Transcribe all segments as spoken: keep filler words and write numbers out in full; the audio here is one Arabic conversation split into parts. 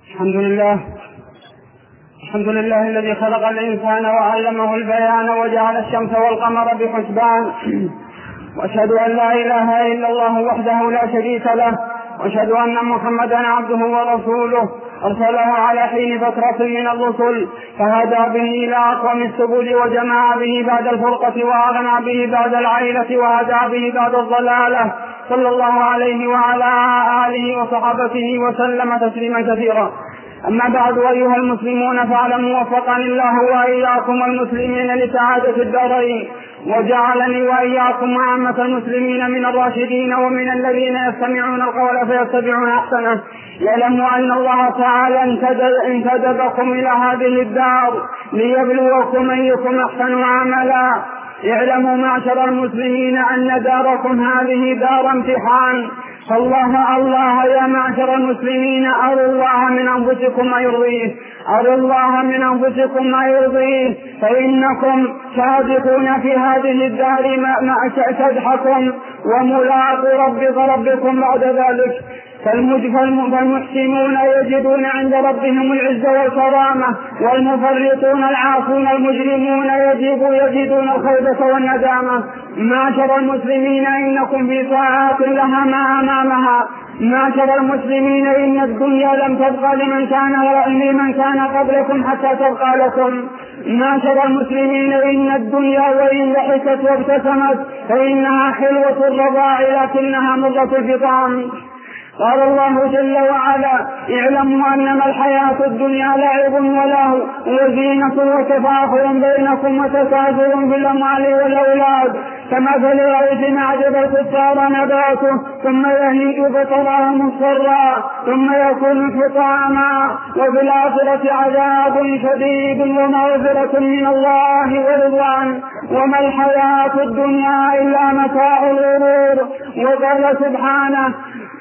الحمد لله الحمد لله الذي خلق الإنسان وعلمه البيان وجعل الشمس والقمر بحسبان، وأشهد أن لا إله إلا الله وحده لا شريك له، وأشهد أن محمدا عبده ورسوله أرسله على حين فترة من الرسل فهدى به إلى أقوم السبل وجمع به بعد الفرقة وأغنى به بعد العيلة وهدى به بعد الضلالة، صلى الله عليه وعلى آله وصحبه وسلم تسليما كثيرا. أما بعد، أيها المسلمون، فاعلموا وفقني الله وإياكم المسلمين لسعادة الدارين، وجعلني وإياكم وعامة المسلمين من الراشدين ومن الذين يستمعون القول فيتبعون أحسنه. يعلموا أن الله تعالى انتدبكم إلى هذه الدار ليبلوكم أيكم أحسن عملا. اعلموا معشر المسلمين أن داركم هذه دار امتحان، فالله الله يا معشر المسلمين، أروا الله من أنفسكم ما يرضيه، أروا الله من أنفسكم ما يرضيه، فإنكم صادقون في هذه الدار ما تضحكم وملاقوا رب ربكم بعد ذلك. فالمحسنون يجدون عند ربهم العزة والكرامة، والمفرطون العاصون المجرمون يجدون الخوضة والندامة. معشر المسلمين، إنكم في ساعات لها ما أمامها. معشر المسلمين، إن الدنيا لم تبقى لمن كان لمن كان قبلكم حتى تبقى لكم. معشر المسلمين، إن الدنيا وإن ضحكت وابتسمت فإنها حلوة الرضاع لكنها مرة الفطام. قال الله جل وعلا: اعلموا أنما الحياة الدنيا لعب ولهو وزينة وتفاخر بينكم وتكاثر بالأموال والأولاد كمثل غيث أعجب الكفار نباته ثم يهيج فتراه مصفرا ثم يكون حطاما وفي الآخرة عذاب شديد ومغفرة من الله ورضوان وما الحياة الدنيا إلا متاع الغرور. وقال سبحانه: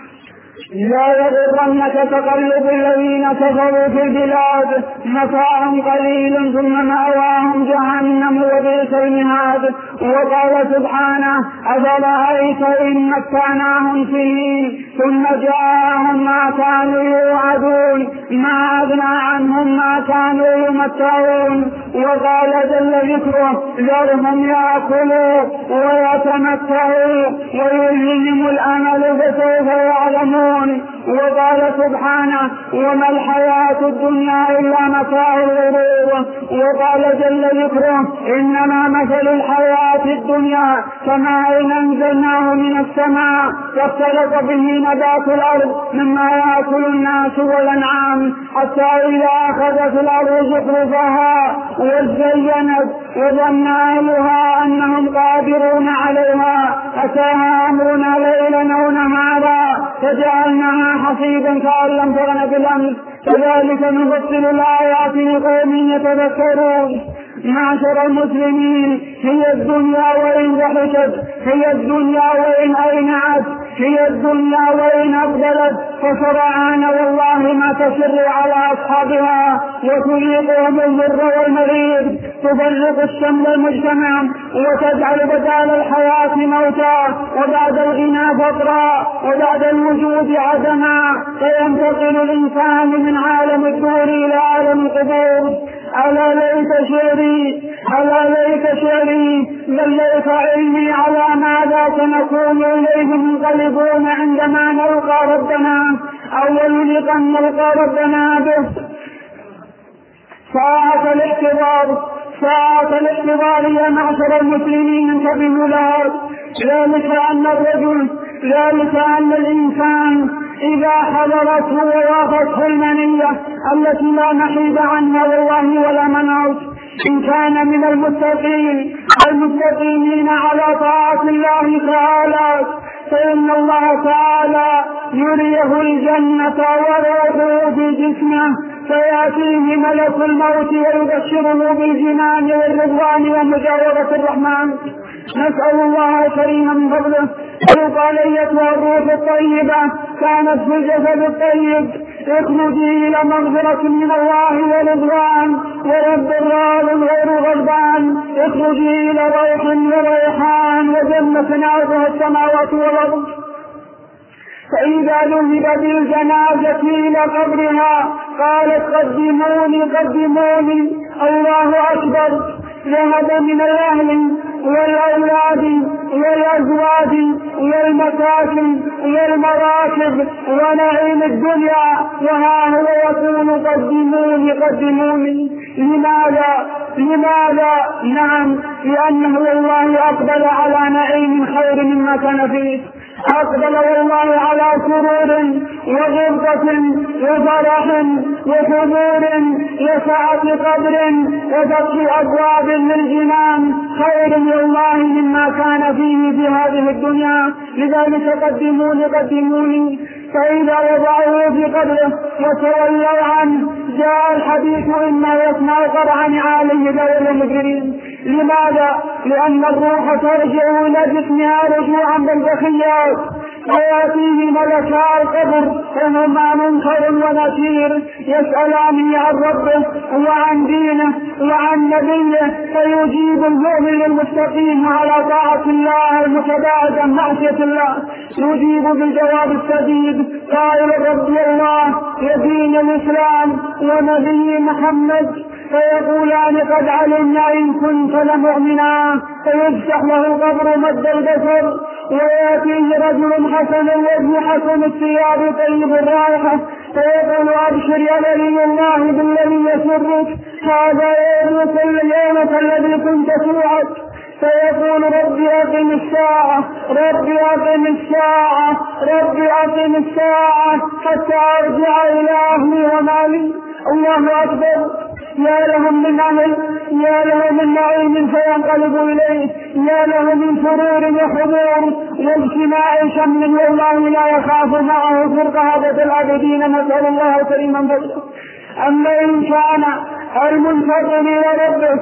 لا يغرنك تقلب الذين كفروا في البلاد متاع قليل ثم مأواهم جهنم وبئس المهاد. وقال سبحانه: أفرأيت إن مكناهم سنين ثم جاءهم ما كانوا يوعدون ما أغنى عنهم ما كانوا يمتعون. وقال جل ذكره: ذرهم يأكلوا ويتمتعوا ويلههم الأمل فسوف يعلمون. وقال سبحانه: وما الحياة الدنيا إلا متاع الغرور. وقال جل ذكره: إنما مثل الحياة الدنيا كماء أنزلناه من السماء فاختلط به نبات الأرض مما يأكل الناس والأنعام حتى إذا أخذت الأرض زخرفها وزينت وظن أهلها أنهم قادرون عليها أتاها أمرنا ليلا أو نهارا فجعلناها حصيدا كأن لم تغن بالأمس كذلك نفصل الآيات لقوم يتذكرون. معشر المسلمين، هي الدنيا وإن ضحكت، هي الدنيا وإن أينعت، هي الدنيا وإن أبدلت فسرعان والله ما تسر على أصحابها وتذيقهم الضر والمريض، تفرق الشمل المجتمع وتجعل بدال الحياة موتا وبعد الغنى فقرا وبعد الوجود عدما، فينتقل الإنسان من عالم الدور إلى عالم القبور. ألا ليت شعري ألا ليت شعري بل ليت علمي على ماذا سنكون إليه منقلبون عندما نلقى ربنا أول لقاء نلقى ربنا به. ساعة الاحتضار ساعة الاحتضار يا معشر المسلمين انتبهوا لها. ذلك أن الرجل ذلك أن الإنسان إذا حضرته ووافته المنية التي لا محيد عنها والله ولا مناص، إن كان من المتقين المستقيمين على طاعة الله تعالى فإن الله تعالى يريه الجنة وروحه في جسمه فيأتيه ملك الموت ويبشره بالجنان والرضوان ومجاورة الرحمن. نسأل الله الكريم من فضله ويقال أيتها الروح الطيبة كانت في الجسد الطيب اخرجي إلى مغفرة من الله ورضوان ورب راض غير غضبان، اخرجي إلى روح وريحان وجنة عرضها السماوات والأرض. فإذا ذهب بالجنازة إلى قبرها قالت قدموني قدموني، الله أكبر. ذهب من الأهل والأولاد والأزواج والمساكن والمراكب ونعيم الدنيا، وها هو يقول قدموني قدموني. لماذا؟ لماذا؟ نعم، لأنه والله أقبل على نعيم خير مما كان فيه، أقبل والله على سرور وغبطة وفرح وحضور وسعة قدر وفتح أبواب للجنان خير والله مما كان فيه في هذه الدنيا. لذلك قدموني قدموني. فإذا وضعوه في قبره وتولوا عنه جاء الحديث إما يسمع قرعا عليه ذوي المجرمين. لماذا؟ لأن الروح ترجع إلى جسمها رجوعا بالبخيات، ويأتيه ملكا القبر وهما منكر ونكير يسألانه عن ربه وعن دينه وعن نبيه، فيجيب المؤمن المستقيم على طاعة الله المتباعد عن معصية الله، يجيب بالجواب السديد قائل ربي الله ودين الإسلام ونبي محمد، فيقولان قد علمنا إن كنت لمؤمنا، فيفتح له القبر مد البصر ويأتيه رجل حسن الوجه حسن الثياب طيب الرائحة، فيقول أبشر يا ولي الله بالذي يسرك، هذا يومك اليوم الذي كنت توعد. فيقول ربي أقم الساعة ربي أقم الساعة ربي أقم الساعة حتى أرجع إلى أهلي ومالي. الله أكبر. يا لهم من أهل، يا لهم من نعيم فينقلب إليه، يا لهم من سرور وحضور واجتماع شمل والله لا يخاف معه فرقة العابدين، نسأل الله كريما فضله. أما إن كان المنتظر إلى ربه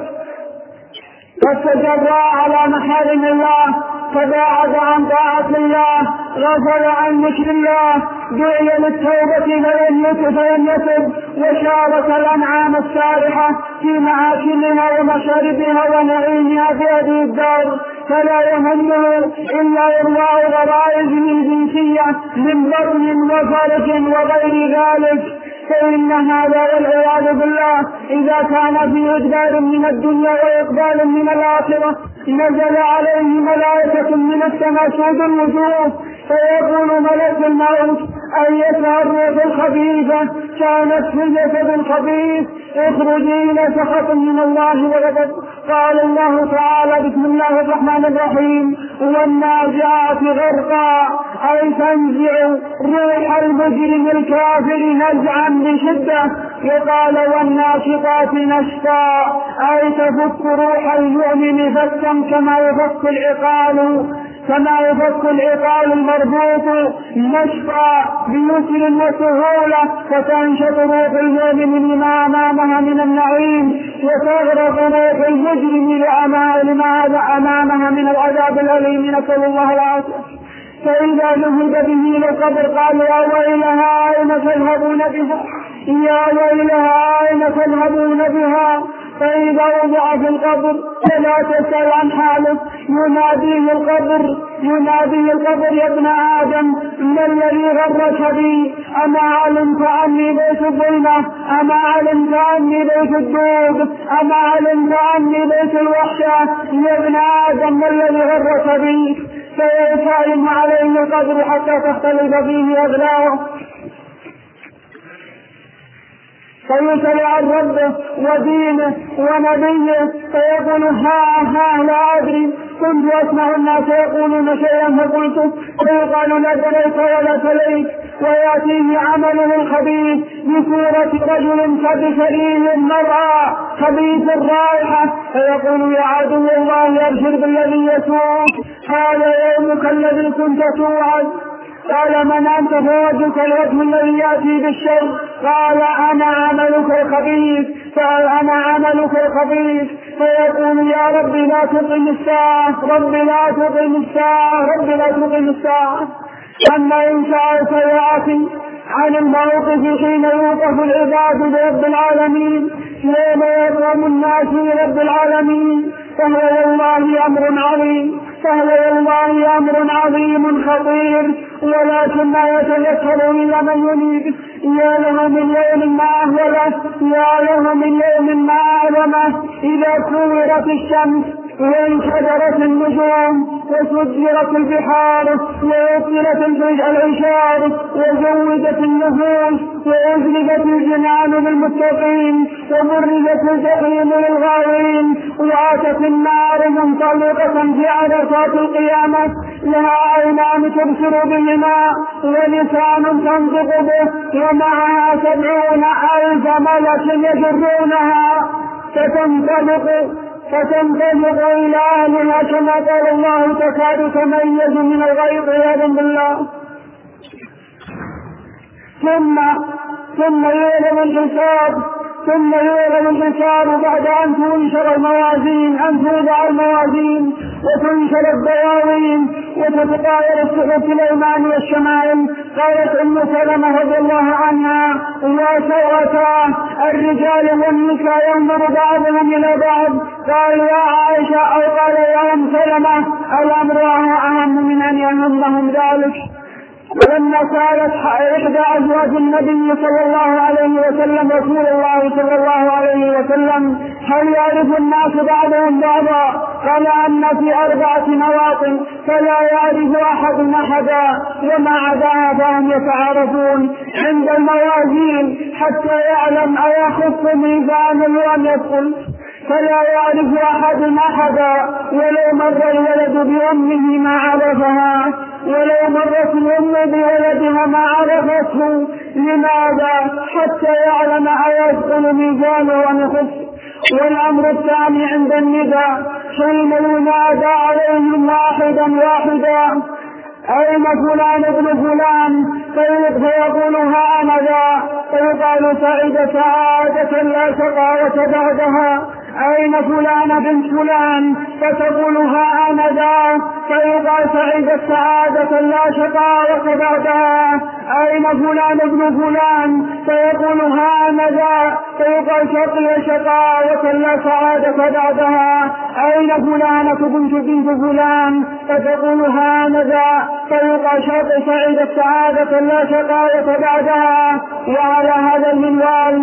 فاستجرى على محارم الله، فباعد عن طاعة الله، غفل عن ذكر الله، دعي للتوبة فلم يتب، وشارك الأنعام السارحة في معاشرها ومشاربها ونعيمها في هذه الدار، فلا يهمه إلا إرواء غرائزه الجنسية من بطن وفرج وغير ذلك. فإن هذا والعياذ بالله إذا كان في إجبار من الدنيا وإقبال من الآخرة نزل عليه ملائكة من السماء سود الوجوه، فيقول ملك الموت أيتها الروح الخبيثة كانت في الجسد الخبيث اخرجي إلى سخط من الله وغضب. قال الله تعالى بسم الله الرحمن الرحيم والنازعات غرقا، أي تنزع روح المجرم الكافر نزعا بشدة. وقال والناشطات نشطا، أي تفك روح المؤمن فكا كما يفك العقال كما يفك العقال المربوط نشطا بيسر وسهولة، فتنشط روح المؤمن لما أمامها من النعيم، وتغرق روح المجرم لما أمامها من العذاب الأليم، نسأل الله العافية. فإذا ذهب به إلى القبر قال يا ويلها أين تذهبون بها، يا ويلها أين تذهبون بها. فإذا وضع في القبر فلا تسأل عن حاله، يناديه القبر يناديه القبر يا ابن آدم ما الذي غرك بي؟ أما علمت عني بيت الظلمة؟ أما علمت عني بيت الدود؟ أما علمت عني بيت الوحشة؟ يا ابن آدم ما الذي غرك بي؟ فيسأل عليه القبر حتى تختلف فيه أغلاه، فيسأل عن ربه ودينه ونبيه، فيقول ها ها لا أدري، كنت أسمع الناس يقولون شيئا فقلت، فيقال لا دريت ولا تليت. ويأتيه عمله الخبيث بصورة رجل كبشري المرأة خبيث الرائحة، فيقول يا عدو الله أبشر بالذي يسوء، هذا يومك الذي كنت توعد. قال من أنت؟ فوجهك الوجه الذي يأتي بالشر. قال أنا عملك الخبيث، قال أنا عملك الخبيث. فيقول يا رب لا تقم الساعة، رب لا تقم الساعة، رب لا تقم الساعة. أما إن سألت يا أخي عن الموقف حين يوقف العباد برب العالمين، يوم يقوم الناس برب العالمين، فهو والله أمر عظيم. فهو والله أمر عظيم خطير، ولكن ما يتذكر إلا من ينيب. يا له من يوم ما أهوله، يا له من يوم ما أعظمه، إذا كورت الشمس وانكدرت النجوم وسجرت البحار ووصلت العشار وزودت النفوس وأزلفت الجنان للمتقين وبرزت الجحيم للغاوين وأتت النار منطلقة في عرصات القيامة، لها عينان تبصر بهما ولسان تنطق به ومعها سبعون ألف ملك يجرونها فتنطلق فتنطلق إلى أهلها كما قال الله تكاد تميز من الغيظ عياذا بالله. ثم ثم يعلم الحساب ثم يعلم الحساب بعد أن تنشر الموازين أن توضع الموازين وتنشر الدواوين وتتطاير الصحف الأيمان والشمائل. قالت أم سلمة رضي الله عنها: يا سوءة الرجال والنساء ينظر بعضهم إلى بعض. قال يا عائشة أو قال يا أم سلمة: الأمر أهم من أن يهمهم ذلك. ولما سألت إحدى أزواج النبي صلى الله عليه وسلم رسول الله صلى الله عليه وسلم: هل يعرف الناس بعضهم بعضا؟ قال: أن في أربعة مواطن فلا يعرف أحد أحدا، وما عداها فهم يتعارفون. عند الموازين حتى يعلم أيخف ميزانه أم يدخل، فلا يعرف أحد أحدا. ولو مر الولد بأمه ما عرفها، ولو مرت الأم بولدها ما عرفته. لماذا؟ حتى يعلم أيدخل ميزانه أم يخف. والأمر الثاني عند النداء حين ينادى عليهم واحدا واحدا: أين فلان ابن فلان؟ فيقول ها أنا ذا، فيقال سعيد سعادة لا شقاوة بعدها. أين فلان بن فلان؟ فتقول ها أنا ذا، فيقال سعيد السعادة لا شقاوة بعدها. أين فلان ابن فلان؟ فيقول ها أنا ذا، فيقال شقي شقاوة لا سعادة بعدها. أين فلانة بنت بنت فلان؟ فتقول ها أنا ذا، فيقال شقي سعيد السعادة لا شقاوة بعدها. وعلى هذا المنوال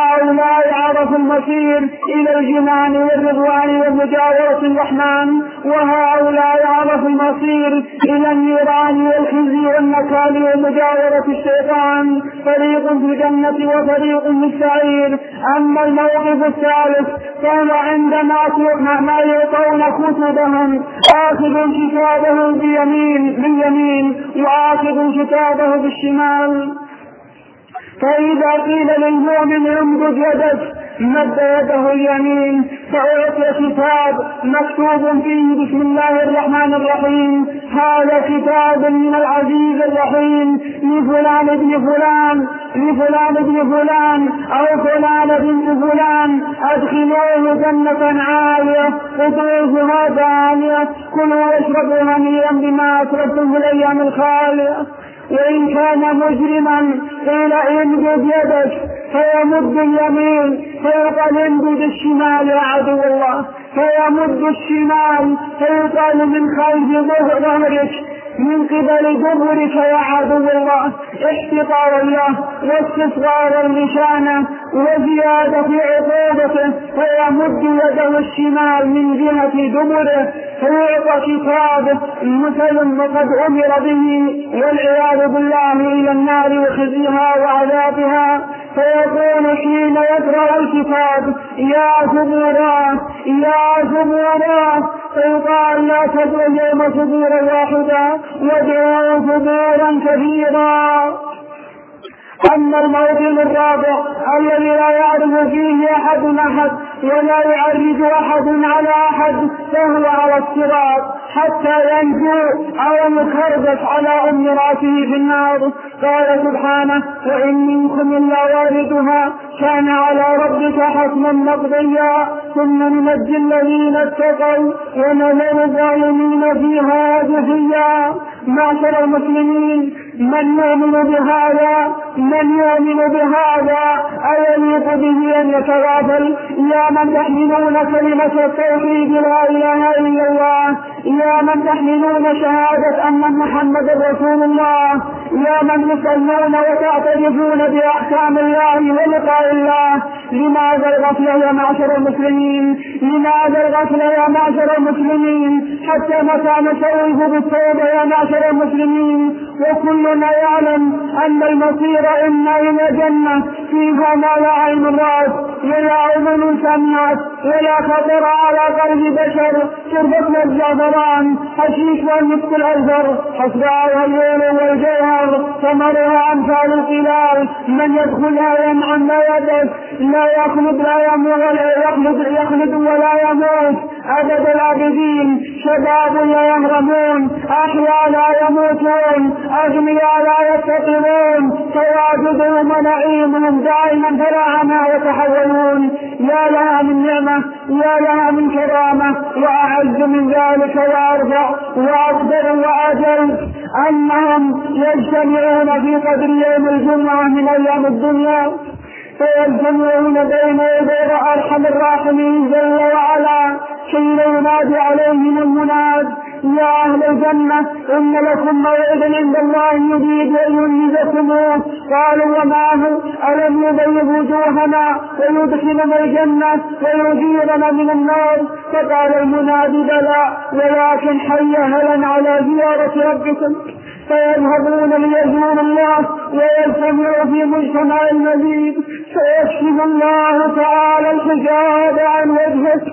هؤلاء عرفوا المسير إلى الجنان والرضوان ومجاورة الرحمن، وهؤلاء عرفوا المصير إلى النيران والخزي والنكال ومجاورة الشيطان. فريق في الجنة وفريق في السعير. أما الموقف الثالث فهو عندما ما يعطون كتبهم آخذ كتابه بيمين باليمين وآخذ كتابه بالشمال. فإذا قيل للمؤمن امدد يدك مد يده اليمين فأعطي كتاب مكتوب فيه بسم الله الرحمن الرحيم: هذا كتاب من العزيز الرحيم لفلان ابن فلان لفلان ابن فلان أو فلان بنت فلان، أدخلوه جنة عالية قطوفها دانية، كلوا واشربوا هنيئا بما أسرفتم في الأيام الخالية. وإن كان مجرما قيل امدد يدك فيمد اليمين فيقال امدد الشمال يا عدو الله، فيمد الشمال فيقال من خلف ظهرك من قبل ظهرك يا عدو الله. احتقار الله واستصغار المشانة وزيادة في عقوبته، فيمد يده الشمال من جهة دبره فيعطى كتابه مثل وقد أمر به والعياذ بالله إلى النار وخزيها وعذابها. فيقول حين يقرأ الكتاب: يا ثبورا يا ثبورا، فيقال: لا تدعوا اليوم ثبورا واحدا وادعوا ثبورا كثيرا. أما الموطن الرابع الذي لا يعرف فيه أحد أحد ولا يعرج أحد على أحد فهو على الصراط حتى ينجو أو يخرجت على أم رأسه في النار. قال سبحانه: وإن منكم إلا واردها كان على ربك حتما مقضيا ثم ننجي الذين اتقوا ونذر الظالمين فيها جثيا. معشر المسلمين، من يؤمن بهذا من يؤمن بهذا أيليق به يتغافل. يا من تحملون كلمة التوحيد لا إله إلا الله، يا من تحملون شهادة أن محمد رسول الله، يا من تصلون وتعترفون بأحكام الله ولقاء الله، لماذا الغفل يا معشر المسلمين؟ لماذا الغفل يا معشر المسلمين؟ حتى متى نسوف بالتوبة يا معشر المسلمين؟ وكلنا يعلم أن المصير إما إلى جنة فيها ما لا عين رأت ولا أذن سمعت ولا خطر على قلب بشر، شربتنا الزعفران حشيش والمسك الأزهر، حسبها الليل والجوهر، ثمرها أمثال القلال، من يدخلها ينعم لا يدس، لا يخلد لا يموت ولا يخلد, يخلد ولا يموت أبد الآبدين، شباب لا يهرمون، أحياء لا يموتون، أغنياء لا يفتقرون، تواجدهم ونعيمهم دائما فلا ما يتحولون. يا لها من نعمة، يا لها من كرامة، وأعز من ذلك وأرفع وأقدر وأجل أنهم يجتمعون في قدر يوم الجمعة من أيام الدنيا، فيجتمعون بين يدي أرحم الراحمين جل وعلا حين ينادي عليهم المناد: يا أهل الجنة إن لكم موعدا عند الله يريد أن ينجزكموه. قالوا: وما هو؟ ألم يبيض وجوهنا ويدخلنا الجنة ويجيرنا من النار؟ فقال المنادي: بلى، ولكن حي هلا على زيارة ربكم. فيذهبون ليزوروا الله ويجتمعوا في مجتمع المزيد، فيكشف الله تعالى الحجاب عن وجهك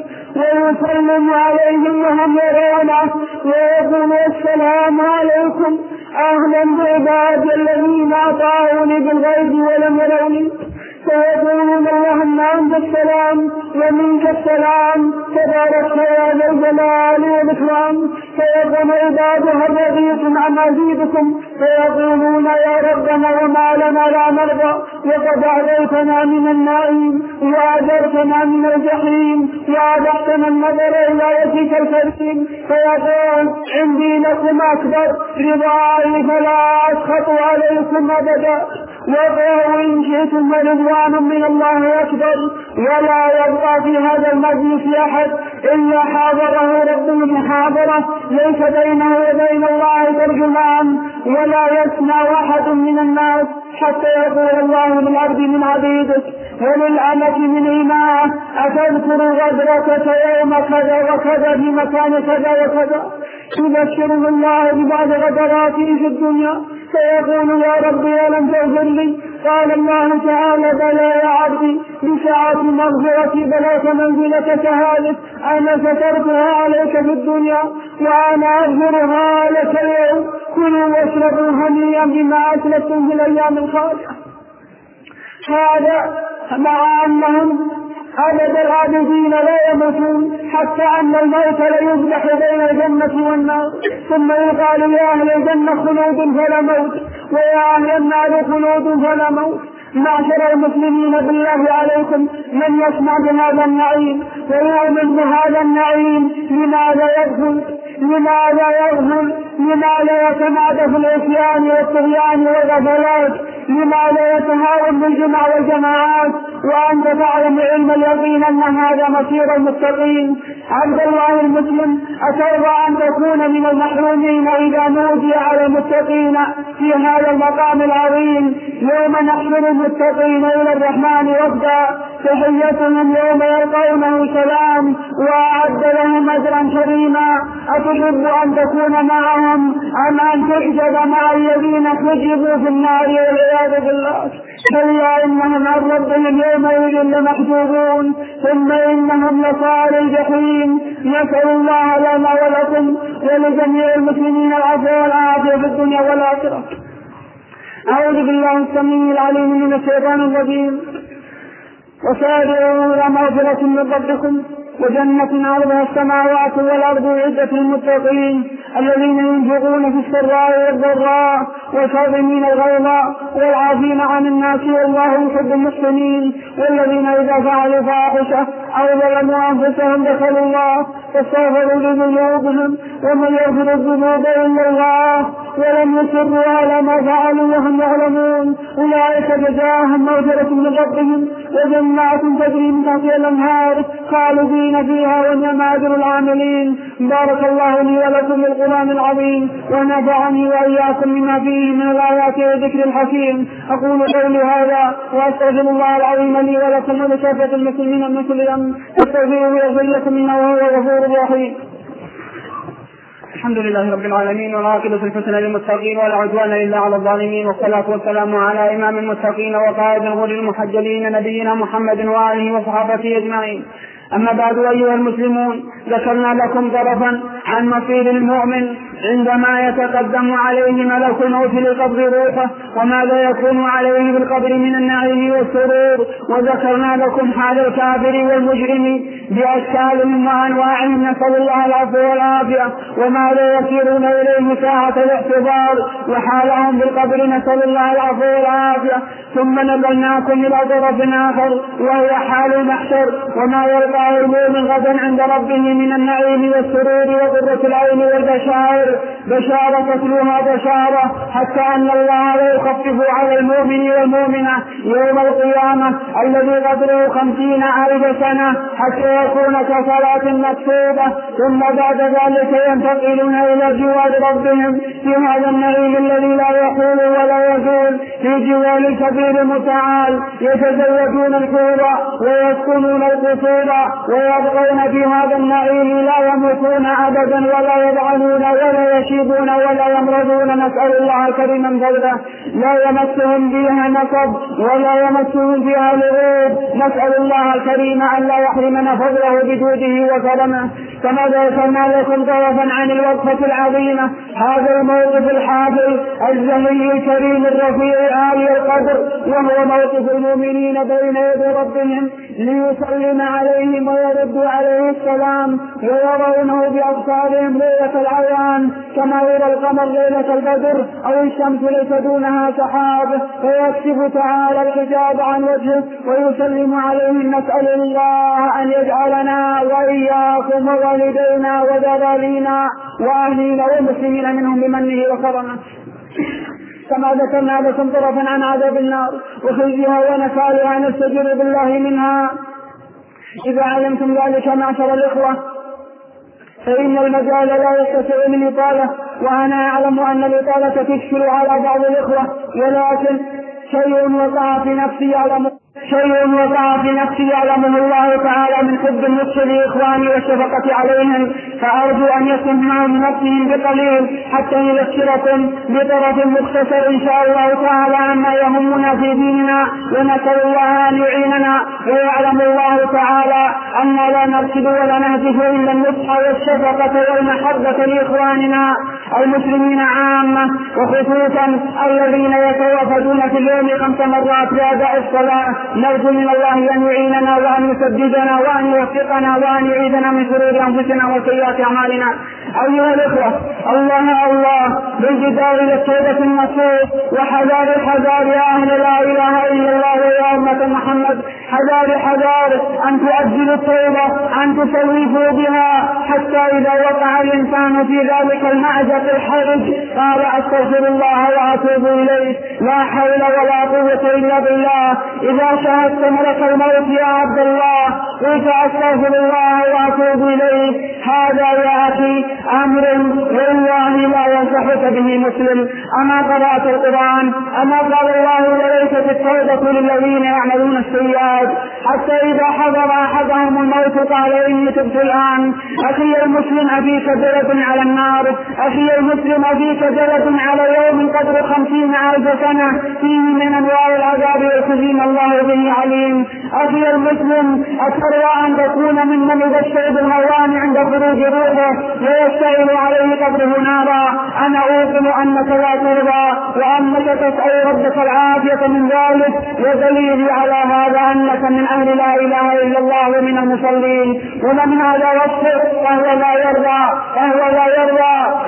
ويسلم عليهم وهم يرونه ويقول: السلام عليكم، أهلا بعبادي الذين أطاعوني بالغيب ولم يروني. فيقولون: اللهم أنت السلام ومنك السلام، تبارك يا ذا الجلال والإكرام. فيقول عبادها: رضيتم عن عزيزكم؟ فيقولون: يا ربنا وما لنا لا نرضى، وقد أعطيتنا من النعيم وأجرتنا من الجحيم وأبحتنا النظر إلى وجهك الكريم. فيقول: عندي لكم أكبر رضاي فلا أسخط عليكم أبدا، وقالوا: إن شئتم رضوان من الله أكبر. ولا يبقى في هذا المجلس أحد إلا حاضره رب المحاضرة، ليس بينه وبين الله ترجمان، ولا يسمع أحد من الناس حتى يقول الله للعبد من عبيدك وللأمة من إماء: أتذكر غدرتك يوم كذا وكذا في مكان كذا وكذا؟ يبشره الله ببعض غدراته في الدنيا، فيقول: يا ربي ألم تغفر لي؟ قال الله تعالى: بلى يا عبدي، بساعة مغفرتي بلغت منزلتك هذه، أنا ستركها عليك في الدنيا وأنا أغفرها لك اليوم، كلوا واشربوا هنيئا بما أسلفتم في الأيام الخالية. هذا مع أنهم أبد العابدين لا يموتون، حتى أن الموت ليذبح بين الجنة والنار، ثم يقال: يا أهل الجنة خلود فلا موت، ويا أهل النار خلود فلا موت. معشر المسلمين بالله عليكم، من يسمع بهذا النعيم ويؤمن بهذا النعيم لماذا يغفل؟ لماذا يغفل؟ لماذا يتمادى في العصيان والطغيان والغفلات؟ لماذا يتهاون بالجمع والجماعات وأنت تعلم علم اليقين أن هذا مصير المتقين؟ عبد الله المسلم، أترضى أن تكون من المحرومين إذا نودي على المتقين في هذا المقام العظيم يوم نحشر المتقين إلى الرحمن وفدا، تحيتهم يوم يلقونه سلام وأعد لهم أجرا كريما؟ أتحب أن تكون معهم أم أن تحجب مع الذين حجبوا في النار والعياذ بالله؟ كلا إنهم عن ربهم يومئذ لمحجوبون، ثم إنهم لصال الجحيم. نسأل الله لنا ولكم ولجميع المسلمين العفو والعافية في الدنيا والآخرة. أعوذ بالله السميع العليم من الشيطان الرجيم. وسارعوا إلى مغفرة من ربكم وجنة عرضها السماوات والأرض أعدت للمتقين الذين ينفقون في السراء والضراء والكاظمين الغيظ والعافين عن الناس والله يحب المحسنين، والذين إذا فعلوا فاحشة أو ظلموا أنفسهم دخلوا الله فاستغفروا لذنوبهم ومن يغفر الذنوب إلا الله ولم يصروا على ما فعلوا وهم يعلمون أولئك جزاهم مغفرة من ربهم وجنات تجري من تحتها الأنهار خالدين فيها ونعم أجر العاملين. بارك الله لي ولكم بالقرآن العظيم ونفعني وإياكم مما فيه من الآيات والذكر الحكيم. أقول قولي هذا وأستغفر الله العظيم لي ولكم ولكافة المسلمين من كل ذنب فاستغفروه يغفر لكم إنه هو الغفور الرحيم. الحمد لله رب العالمين والعاقبة الحسنى للمتقين ولا عدوان إلا على الظالمين والصلاة والسلام على إمام المتقين وقائد الغر المحجلين نبينا محمد وآله وصحابته أجمعين. أما بعد أيها المسلمون ذكرنا لكم طرفا عن مصير المؤمن عندما يتقدم عليه ملك الموت لقبض روحه وماذا يكون عليه بالقبر من النعيم والسرور، وذكرنا لكم حال الكافر والمجرم بأشكالهم وأنواعهم نسأل الله العفو والعافية وماذا يسيرون إليه ساعة الاحتضار وحالهم بالقبر نسأل الله العفو والعافية. ثم نقلناكم إلى طرف آخر وهو حال المحشر وما يلقى المؤمن غدا عند ربه من النعيم والسرور وقرة العين والبشائر بشارة تتلوها بشارة حتى أن الله لا يخفف على المؤمن والمؤمنة يوم القيامة الذي قدره خمسين ألف سنة حتى يكون كصلاة مكتوبة، ثم بعد ذلك ينتقلون إلى جوار ربهم في هذا النعيم الذي لا يحول ولا يزول في جوار الكبير المتعال يتزوجون الحور ويسكنون القصور ويبقون في هذا النعيم لا يموتون أبدا ولا يضعنون ولا يشيبون ولا يمرضون نسأل الله الكريم من فضله لا يمسهم فيها نصب ولا يمسهم فيها لغوب نسأل الله الكريم أن لا يحرمنا فضله بجوده وكرمه. كما ذكرنا لكم طرفا عن الوقفة العظيمة هذا الموقف الحافل الزهري الكريم الرفيع عالي القدر وهو موقف المؤمنين بين يدي ربهم ليسلم عليهم ويرد عليه السلام ويرونه بأبصارهم ليلة العيان كما يرى القمر ليلة البدر أو الشمس ليس دونها سحاب فيكشف تعالى الحجاب عن وجهه ويسلم عليهم. نسأل الله أن يجعلنا وإياكم ووالدينا وذرارينا وأهلنا والمسلمين منهم بمنه وكرمه. كما ذكرنا لكم طرفا عن عذاب النار وخزيها ونكالها نستجير بالله منها. إذا علمتم ذلك معشر الإخوة فإن المجال لا يستطيع من إطالة، وأنا أعلم أن الإطالة تشكل على بعض الإخوة، ولكن شيء وقع في نفسي يعلمه شيء وقع في نفسي يعلمه الله تعالى من حب النصح لإخواني والشفقة عليهم، فأرجو أن يسمعوا من نفسهم بقليل حتى يذكركم بطرف مختصر إن شاء الله تعالى عما يهمنا في ديننا، ونسأل الله أن يعيننا. ويعلم الله تعالى أن لا نرشد ولا نهتف إلا النصح والشفقة والمحبة لإخواننا المسلمين عامة، وخصوصا الذين يتوافدون في اليوم خمس مرات لأداء الصلاة. نرجو من الله أن يعيننا وأن يسددنا وأن يوفقنا وأن يعيذنا من شرور أنفسنا وسيئات أعمالنا. أيها الإخوة الله الله بالجدار للتوبة النصوص وحذار حذار يا أهل لا إله إلا الله ويا أمة محمد حذار حذار أن تؤجلوا التوبة أن تسوفوا بها حتى إذا وقع الإنسان في ذلك المأزق الحرج قال أستغفر الله وأتوب إليه لا حول ولا قوة إلا بالله. إذا شاهدت ملك الموت يا عبد الله قلت أستغفر الله وأتوب إليه. هذا يا أخي أمر والله لا ينصحك به مسلم. أما قرأت القرآن أما قال الله وليست التوبة للذين يعملون السيئات حتى إذا حضر أحدهم الموت قال إني تبت الآن. أخي المسلم أبيك جلد على النار، أخي المسلم أبيك جلد على يوم قدر خمسين ألف سنة فيه من أنواع العذاب والخزي الله به عليم. أخي المسلم أتروى أن تكون ممن يبشر بالهوان عند خروج روحه ويشتعل عليه قبره نارا. أنا أوقن أنك لا ترضى وأنك تسأل ربك العافية من ذلك، ودليلي على هذا أنك من أهل لا إله إلا الله ومن المصلين. ومن هذا وصفه فهو لا يرضى فهو لا يرضى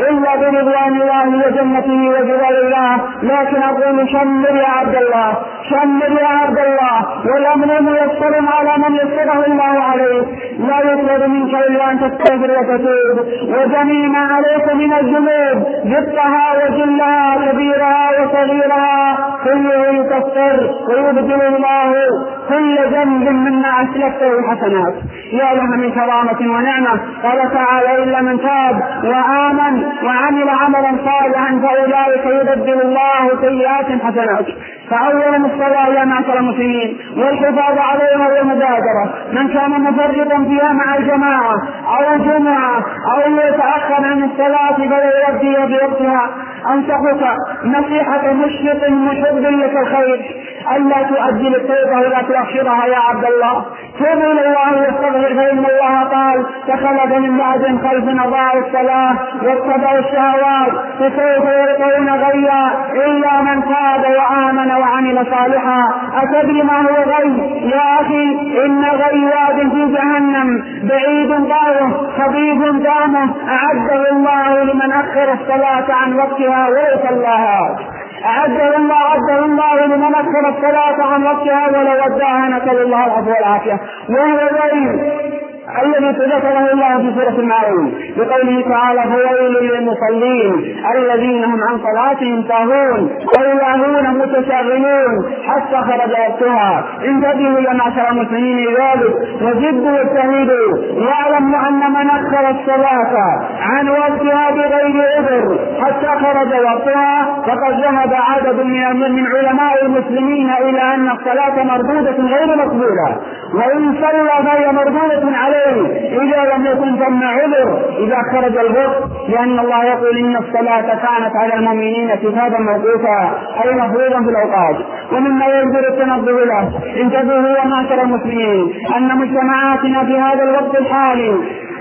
إلا برضوان الله وجنته وجلال الله. لكن أقول شمر يا عبد الله، شمر يا عبد الله، والأمر ميسر على من يسره الله عليه. لا يطلب منك إلا أن تستغفر وتتوب، وجميع ما عليك من الذنوب دقها وجلها كبيرها وصغيرها كله يكفر ويبدل الله كل ذنب مما أسلفته حسنات. يا لها من كرامة ونعمة. قال تعالى إلا من تاب وآمن وعمل عملا صالحا فأولئك يبدل الله سيئات حسنات. فأولا الصلاة يا معشر المسلمين والحفاظ عليها والمبادرة. من كان مفرطا فيها مع الجماعة أو الجمعة أو يتأخر عن الصلاة فلا يؤدي بوقتها. أنصحك نصيحة مشفق محب لك الخير ألا تؤجل التوبة ولا تؤخرها يا عبد الله. توبوا إلى الله واستغفر فإن الله قال تخلف من بعد خلف أضاعوا الصلاة واتبعوا الشهوات فسوف يلقون غيا إلا من تاب وآمن وعمل صالحا. أتدري ما هو غي يا أخي؟ إن غي واد في جهنم بعيد ضاره خبيث دامه أعده الله لمن أخر الصلاة عن وقتها ويصلاها. أعده الله عده الله لمن أخر الصلاة عن وقتها ولو وداها نسأل الله العفو والعافية. وهو غير الذي ذكره الله في سورة الماعون بقوله تعالى فويل للمصلين الذين هم عن صلاتهم ساهون ويلاهون متشاغلون حتى خرج وقتها. انتبهوا يا معشر المسلمين لذلك وجدوا واجتهدوا واعلموا أن من أخر الصلاة عن وقتها بغير عذر حتى خرج وقتها فقد ذهب عدد من علماء المسلمين إلى أن الصلاة مردودة غير مقبولة، وإن صلى فهي مردودة عليه إذا لم يكن ثم عذر إذا خرج الوقت، لأن الله يقول إن الصلاة كانت على المؤمنين كتابا موقوتا أي مفروضا في الأوقات. ومما يجب التنبه له انتبهوا يا معشر المسلمين أن مجتمعاتنا في هذا الوقت الحالي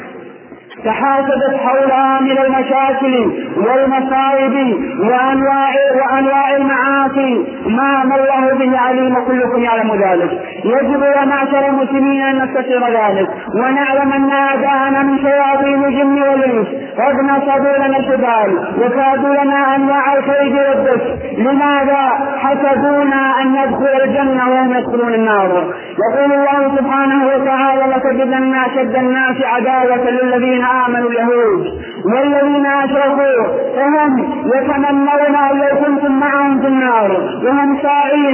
تحاسدت حولها من المشاكل والمصائب وأنواع, وأنواع المعاصي ما ما الله به عليم كلكم يعلم ذلك. يجب يا معشر المسلمين أن نستشير ذلك ونعلم أن أعداءنا من شياطين الجن والإنس قد نصبوا لنا الجبال وكادوا لنا أنواع الكيد والدس. لماذا حسدونا أن ندخل الجنة وهم يدخلون النار؟ يقول الله سبحانه وتعالى لتجدن أشد الناس عداوة للذين آمنوا اليهود والذين أشركوا فهم يتمنون أن لو كنتم معهم في النار وهم سائلين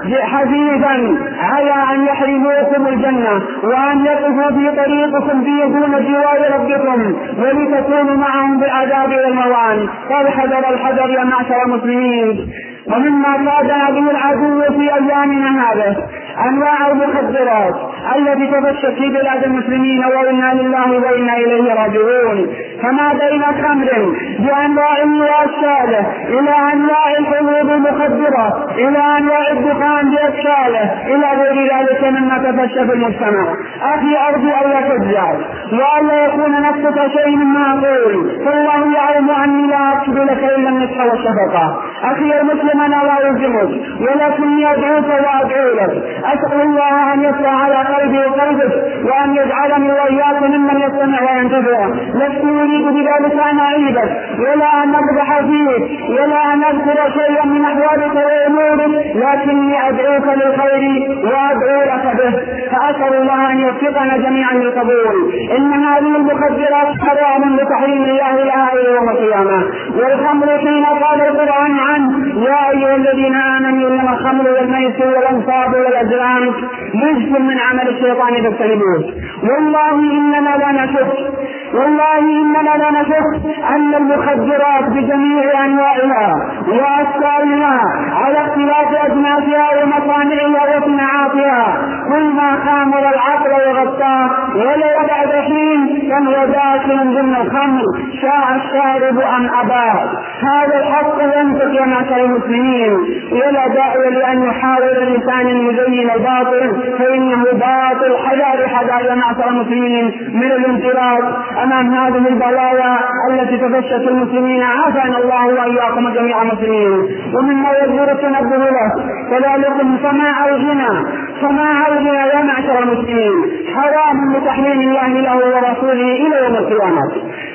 حديثا على أن يحرموكم الجنة وأن يقفوا في طريقكم دون جوار ربكم ولتكونوا معهم بالعذاب والموان. فالحذر الحذر يا معشر المسلمين. ومما كادنا به العدو في أيامنا هذا أنواع المخدرات التي تفشت في بلاد المسلمين وإنا لله وإنا إليه راجعون. فما بين خمر بأنواعه وأشكاله إلى أنواع الحبوب المخدرة إلى أنواع الدخان بأشكاله إلى غير ذلك مما تفشى في المجتمع. أخي أرجو ألا تجزع وألا يكون نفسك شيء مما أقول فالله يعلم أني لا أقصد لك إلا النصح والشفقة. أخي المسلم أنا لا يلزمك ولكني أدعوك وأدعو لك. أسأل الله أن يفتح على قلبي وقلبك وأن يجعلني وإياك ممن يستمع وينتفع. لست أريد بذلك أن أعيبك ولا أن أقدح فيك ولا أن أذكر شيئا من أحوالك وأمورك لكني أدعوك للخير وأدعو لك به. فأسأل الله أن يوفقنا جميعا للقبول. إن هذه المخدرات حرام بتحريم الله لها إلى يوم القيامة. والخمر حين قال القرآن عنه يا أيها الذين آمنوا إنما الخمر والميسر والأنصاب والأزلام رجس من عمل الشيطان فاجتنبوه. والله إننا لا نشك والله إننا لا نشك أن المخدرات بجميع أنواعها وأشكالها على اختلاف أجناسها ومصانعها وصناعاتها كل ما خامر العقل وغطاه ولو بعد حين فهو داخل ضمن الخمر شاء الشارب أم أباه. هذا الحق ينطق يا معشر المسلمين ولا داعي لأن يحاول الإنسان أن يزين الباطل فإنه باطل. حذار حذار يا معشر المسلمين من الانطلاق أمام هذه البلايا التي تفشت المسلمين عافانا الله وإياكم جميع المسلمين. ومما يجب التنبه له كذلكم سماع الغنى سماع الغنى يا معشر المسلمين حرام بتحريم الله له ورسوله إلى يوم القيامة.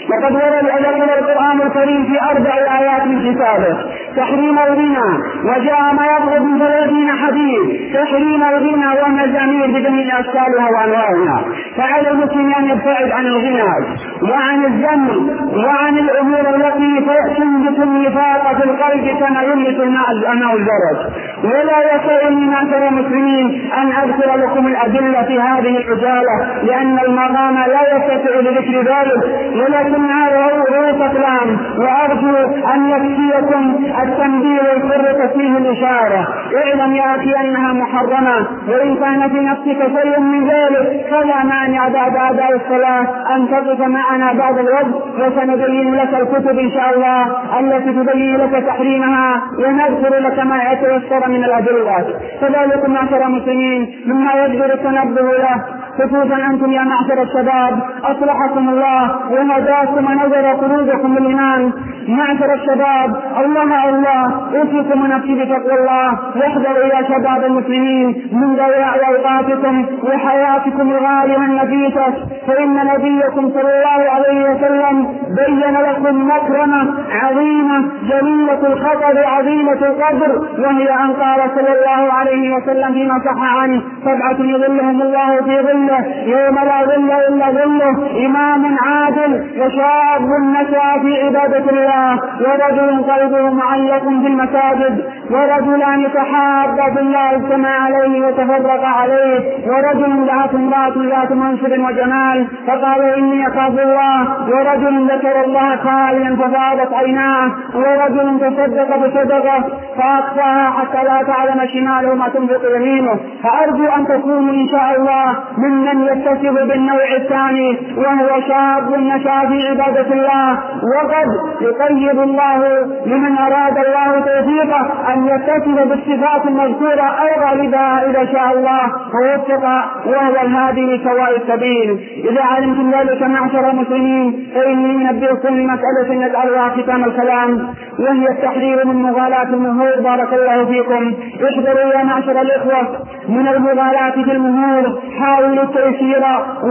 وقد ورد ذكر القرآن الكريم في أربع آيات من كتابه تحريم الغنى، وجاء ما يبغض من ثلاثين حديث تحريم الغنى والمزامير بجميع أشكالها وأنواعها. فعلى المسلم أن يبتعد عن الغنى وعن الذم وعن الأمور التي تنبت النفاق في القلب كما ينبت الماء الزرد. ولا يسعني معشر المسلمين أن أذكر لكم الأدلة في هذه العجالة لأن المقام لا يستطيع لذكر ذلك، ولكن هذا رؤوس أقلام، وأرجو أن يكفيكم التنبيه والفرق فيه الإشارة. اعلم يا أخي أنها محرمة، وإن كان في نفسك شيء من ذلك فلا مانع بعد أداء الصلاة أن تقف معنا بعد الوقت وسنبين لك الكتب إن شاء الله التي تبين لك تحريمها ونذكر لك ما يتيسر من الأدلة. كذلك معشر المسلمين مما يجبر التنبه له خصوصا أنتم يا معشر الشباب أصلحكم الله وهداكم ونظر قلوبكم بالإيمان. معشر الشباب الله الله أوصيكم ونفسي بتقوى الله، واحذروا يا شباب المسلمين من ضياع أوقاتكم وحياتكم الغالية النفيسة، فإن نبيكم صلى الله عليه وسلم بين لكم مكرمة عظيمة جليلة الخطر عظيمة القدر، وهي أن قال صلى الله عليه وسلم فيما صح عنه سبعة يظلهم الله في ظله يوم لا ظل إلا ظله إمام عادل وشاب نشأ في عبادة الله ورجل قلبه معلق في المساجد ورجلان تحابا في الله اجتمع عليه وتفرق عليه ورجل دعته امرأة ذات منصب وجمال فقال إني أخاف الله ورجل ذكر الله خاليا ففاضت عيناه ورجل تصدق بصدقه فأخفاها حتى لا تعلم شماله ما تنفق يمينه. فأرجو أن تكونوا إن شاء الله ممن يتصف بالنوع الثاني وهو شاب نشأ في عبادة الله، وقد يقيد الله لمن أراد الله توفيقه أن يتصف بالصفات المذكورة أو غالبها إذا شاء الله ووفق وهو الهادي لسواء السبيل. إذا علمتم ذلك معشر المسلمين فإني أنبئكم بمسألة نجعلها ختام الكلام، وهي التحذير من مغالاة المهور. بارك الله فيكم. احذروا يا معشر الإخوة من المغالاة في المهور، حاولوا التيسير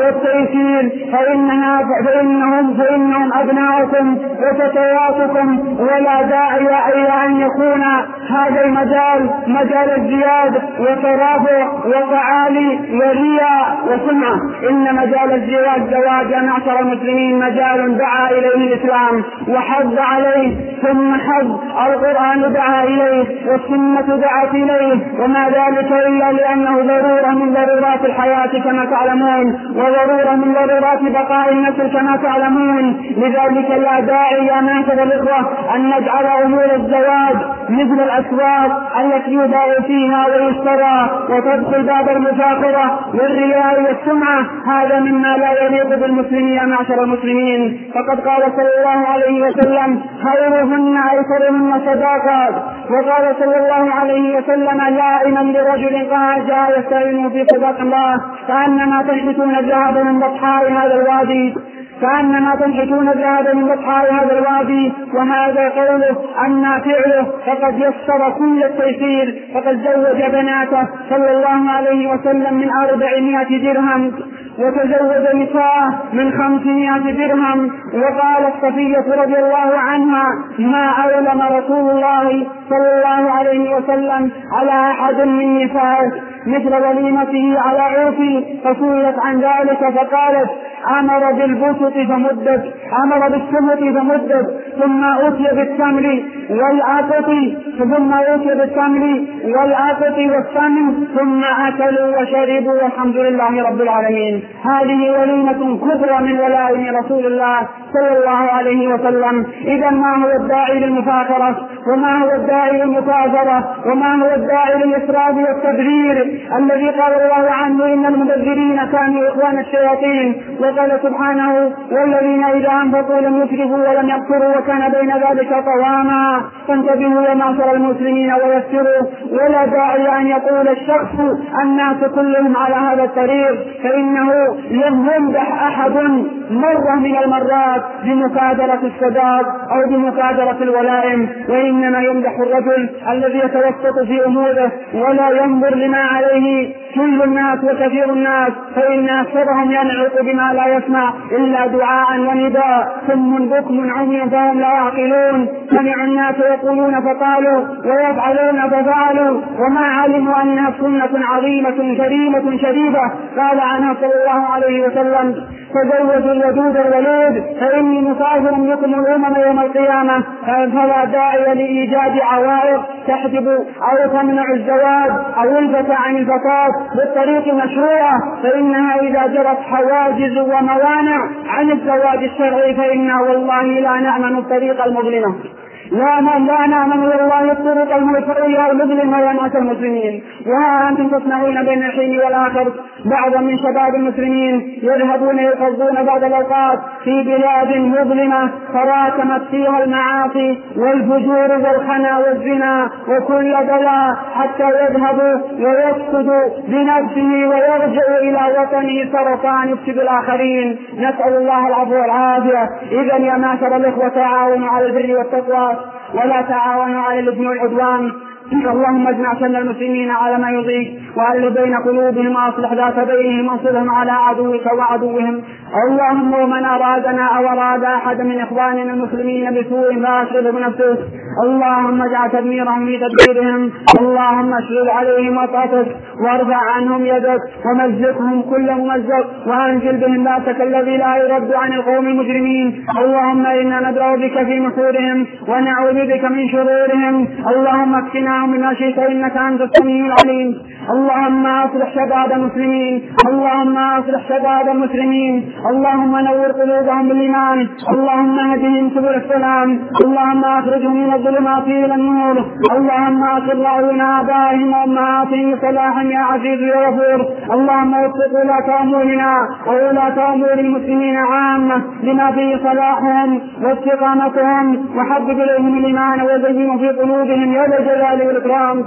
والتيسير فإنها فإنهم فإنهم أبناؤكم وفتياتكم، ولا داعي إلى أن يكون هذا المجال مجال الزياد وترافع وتعالي ورياء وسمعة. إن مجال الزواج زواج يا معشر المسلمين مجال دعا إليه الإسلام وحض عليه ثم حض، القرآن دعا إليه والسنة دعت إليه، وما ذلك إلا لأنه ضرورة من ضرورات الحياة كما تعلمون وضرورة من ضرورات بقاء النسل كما تعلمون. لذلك لا داعي يا معشر الإخوة أن نجعل أمور الزواج مثل الأسواق التي يباع فيها ويشترى وتدخل باب المفاخرة والرياء والسمعة. هذا مما لا يليق بالمسلمين يا معشر المسلمين. فقد قال صلى الله عليه وسلم خيرهن أيسرهن صداقات، وقال صلى الله عليه وسلم لائما لرجل قال جاء يستعين في صداق الله كأنما تنحتون الذهب من بطحاء هذا الوادي كأنما تنحتون الذهب من بطحاء هذا الوادي. وهذا قوله أما فعله فقد يسر كل التيسير، فقد زوج بناته صلى الله عليه وسلم من أربعمائة درهم وتزوج نساء من خمسمائة درهم. وقالت صفية رضي الله عنها ما أولم رسول الله صلى الله عليه وسلم على أحد من نسائه مثل وليمته على عوفي، فسئلت عن ذلك فقالت أمر بالبسط فمدت أمر بالسمط فمدت ثم أتي بالتمر والعقط ثم أتي بالتمر والعقط والسمن ثم أكلوا وشربوا والحمد لله رب العالمين. هذه وليمة كبرى من ولائم رسول الله صلى الله عليه وسلم. إذا ما هو الداعي للمفاخرة وما هو الداعي للمكاثرة وما هو الداعي للإسراف والتبذير الذي قال الله عنه إن المبذرين كانوا إخوان الشياطين، وقال سبحانه والذين إذا أنفقوا لم يسرفوا ولم يقتروا كان بين ذلك قواما. فانتبهوا يا معشر المسلمين ويسروا، ولا داعي أن يقول الشخص الناس كلهم على هذا الطريق، فإنه لم يمدح أحد مرة من المرات بمكادرة السداد أو بمكادرة الولائم، وإنما يمدح الرجل الذي يتوسط في أموره ولا ينظر لما عليه كل الناس وكثير الناس، فإن أكثرهم ينعق بما لا يسمع إلا دعاء ونداء، ثم بكم عمي فهم لا يعقلون. سمعوا الناس يقولون فقالوا ويفعلون ففعلوا وما علموا أنها سنة عظيمة كريمة شريفة. قال عنها صلى الله عليه وسلم: تزوجوا الودود الولود فإني مسافر بكم الأمم يوم القيامة. فلا داعي لإيجاد عوائق تحجب أو تمنع الزواج أو الفتى عن الفتاة بالطريق المشروعة، فإنها إذا جرت حواجز وموانع عن الزواج الشرعي فإنا والله لا نأمن الطريق المظلمة، لا لا نأمن والله الطرق المفرية المظلمة يا ناس المسلمين. وها أنتم تصنعون بين الحين والآخر بعضا من شباب المسلمين يذهبون يقضون بعض الأوقات في بلاد مظلمة تراكمت فيها المعاصي والفجور والخنا والزنا وكل بلاء، حتى يذهب ويفسد بنفسه ويرجع إلى وطنه سرطان يفسد الآخرين. نسأل الله العفو والعافية. إذا يا معشر الإخوة تعاونوا على البر والتقوى ولا تعاونوا على الإثم والعدوان. اللهم اجمع شمل المسلمين على ما يرضيك وألف بين قلوبهم وأصلح ذات بينهم وانصرهم على عدوك وعدوهم. اللهم ومن أرادنا أو أراد أحد من إخواننا المسلمين بسوء فأشغله بنفسه، اللهم اجعل تدميرهم في تدبيرهم. اللهم اشغل عليهم وطأتك وارفع عنهم يدك ومزقهم كل ممزق وأنزل بهم بأسك الذي لا يرد عن القوم المجرمين. اللهم إنا ندعو بك في نحورهم ونعوذ بك من شرورهم. اللهم اكفنا من شئت إنك أنت السميع العليم. اللهم أصلح شباب المسلمين، اللهم أصلح شباب المسلمين، اللهم نور قلوبهم بالإيمان، اللهم اهدهم سبل السلام، اللهم أخرجهم من الظلمات إلى النور، اللهم أقر عيون آبائهم وأمهاتهم بصلاح يا عزيز يا غفور. اللهم وفق ولاة أمورنا وولاة أمور المسلمين عامة لما فيه صلاحهم واستقامتهم، وحبب إليهم الإيمان وزينه في قلوبهم يا ذا الجلال والإكرام.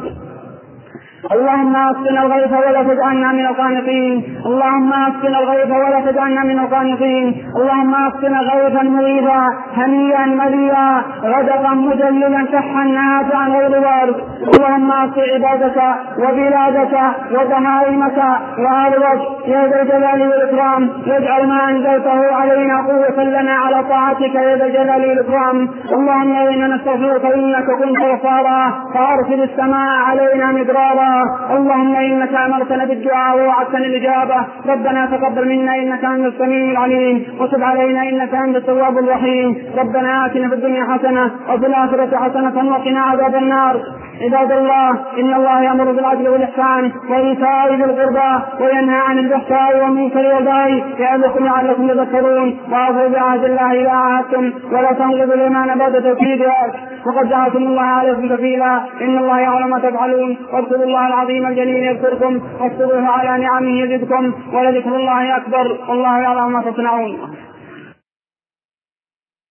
اللهم اسقنا الغيث ولا تجعلنا من القانطين، اللهم اسقنا الغيث ولا تجعلنا من القانطين، اللهم اسقنا غيثا مريضا هنيئا مليئا غدقا مجللا شحا نافعا غير وارد. اللهم اسق عبادك وبلادك وبهائمك وارضك يا ذا الجلال والاكرام، واجعل ما انزلته علينا قوة لنا على طاعتك يا ذا الجلال والاكرام. اللهم انا نستغفرك انك كنت غفارا فارسل السماء علينا مدرارا. اللهم إنك أمرتنا بالدعاء ووعدتنا الإجابة. ربنا تقبل منا إنك أنت السميع العليم وتب علينا إنك أنت التواب الرحيم. ربنا آتنا في الدنيا حسنة وفي الآخرة حسنة وقنا عذاب النار. عباد الله، إن الله يأمر بالعدل والإحسان وإيتاء ذي القربى وينهى عن الفحشاء والمنكر والبغي يعظكم لعلكم تذكرون. وأوفوا بعهد الله إذا عاهدتم ولا تنقضوا الإيمان بعد توكيده وقد جعلتم الله عليكم كفيلا. إن الله يعلم ما تفعلون. واذكروا الله العظيم الجليل يذكركم واشكروه على نعمه يزدكم ولذكر الله أكبر والله يعلم ما تصنعون.